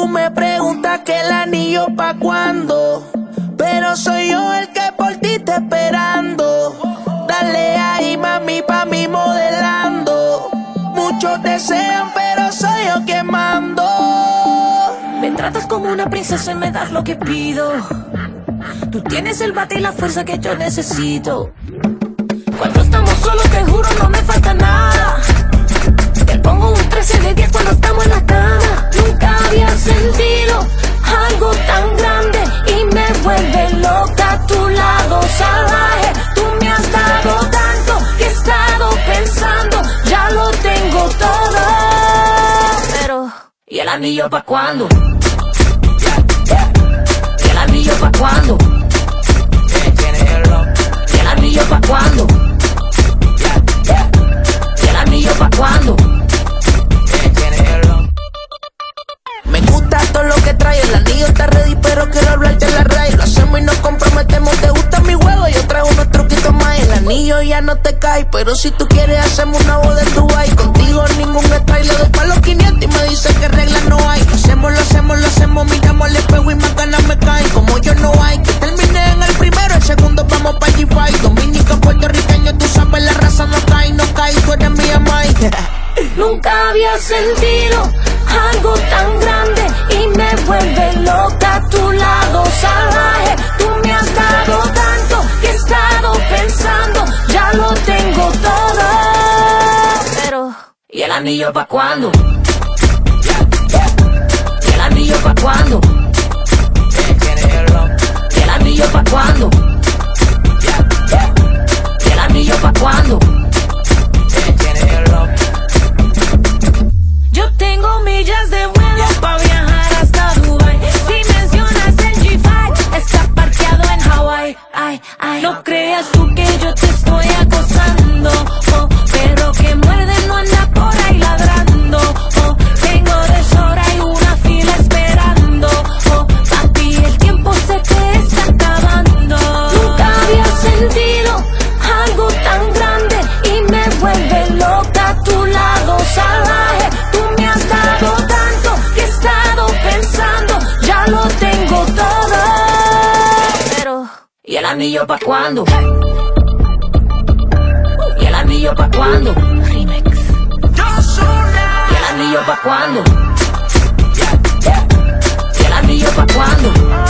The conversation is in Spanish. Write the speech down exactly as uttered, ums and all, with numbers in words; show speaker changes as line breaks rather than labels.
me preguntas que el anillo pa' cuándo, pero soy yo el que por ti está esperando. Dale ahí, mami, pa' mí modelando. Muchos desean, pero soy yo quien mando.
Me tratas como una princesa y me das lo que pido. Tú tienes el bate y la fuerza que yo necesito. Cuando estamos solos, te juro, no me falta nada. Te pongo un trece de diez cuando estamos en la cama. Nunca había sentido algo tan grande y me vuelve loca a tu lado salvaje. Tú me has dado tanto que he estado pensando, ya lo tengo todo. Pero, ¿y el anillo pa' cuándo? ¿Y el anillo pa' cuándo? ¿Y el anillo pa' cuándo? ¿Y el anillo pa' cuándo?
Me gusta todo lo que trae, el anillo está ready, pero quiero hablarte de la raíz. Lo hacemos y nos comprometemos, te gusta mi juego, yo traigo unos truquitos más. El anillo ya no te cae, pero si tú quieres hacemos una boda en Dubai. Contigo ningún strike, le doy pa' los quinientos y me dice que reglas no hay. Lo hacemos, lo hacemos, lo hacemos, miramos al espejo y más ganas me caen. Como yo no hay, que termine en el primero, el segundo vamos pa' G cinco. Dominicano, puertorriqueño, tú sabes la raza no cae, no cae, tú eres mi amai.
Nunca había sentido algo tan grande y me vuelve loca a tu lado salvaje. Tú me has dado tanto que he estado pensando, ya lo tengo todo. Pero, ¿y el anillo pa' cuándo? ¿Y el anillo pa' cuándo? ¿Y el anillo pa' cuándo? ¿Y el anillo pa' cuándo? Yo tengo millas de vuelo pa' viajar hasta Dubai. Si mencionas el G cinco, está parqueado en Hawái. Ay, ay, no creas tú que yo te estoy acosando, oh, pero que muerde no anda por ahí ladrando, oh, tengo de sobra y una fila esperando, oh, papi, el tiempo se te está acabando. Nunca había sentido algo tan grande y me vuelve loca a tu lado salvaje. Tanto que he estado pensando, ya lo tengo todo. Pero, ¿y el anillo pa' cuándo? ¿Y el anillo pa' cuándo? Remix. ¿Y el anillo pa' cuándo? ¿Y el anillo pa' cuándo?